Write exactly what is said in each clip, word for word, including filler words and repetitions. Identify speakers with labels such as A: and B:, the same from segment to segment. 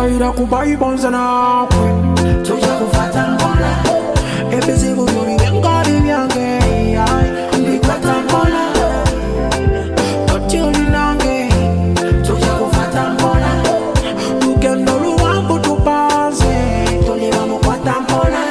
A: ira kubai bonza na kwe tuja kufata mbona ebezi buyuri ngari byange ndi kwata mbona totiri nange tuja kufata mbona lugendo luwangu tupaze tuliba mukwata mbona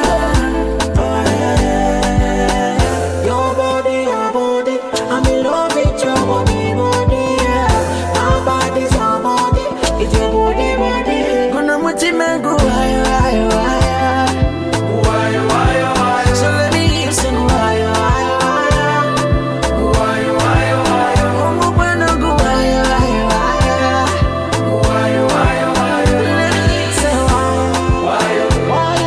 A: your body your body I'm in love with your body body yeah my body's your body it's your body body gonna much mango why why why why why why so let me hear sing why why why why why oh when I go why why why why why let me hear say why why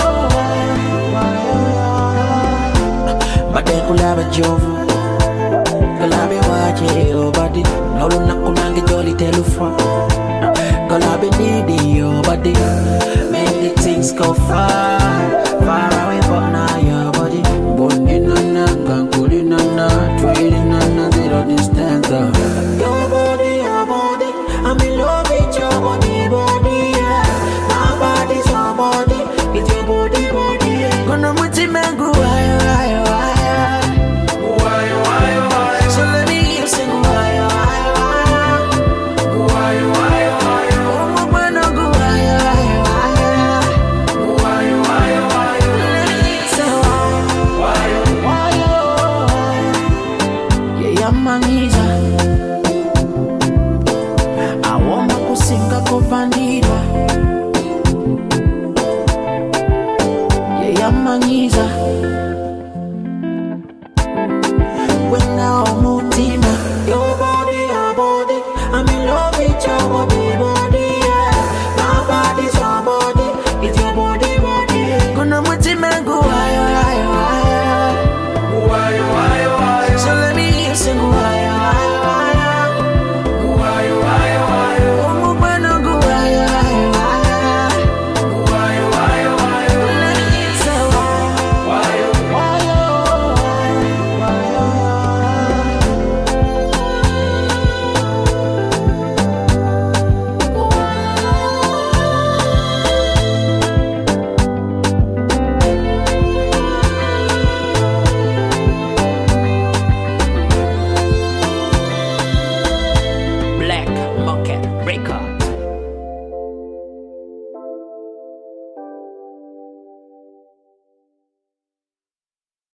A: why bade kulaba jovu kalabe waje your body no nakunange jolly telufa kalabe need your body make the things go far far away but now your body boni nana kankuli nana twili nana zero distance your body your body I'm in love with your body body yeah my body's your body it's your body body yeah gonna muti mango why why why why why why so let me hear sing why why why why why oh when I go why why why why why let me hear say why why why yeah yamangiza awomba kusinga kovandirwa yeah yamangiza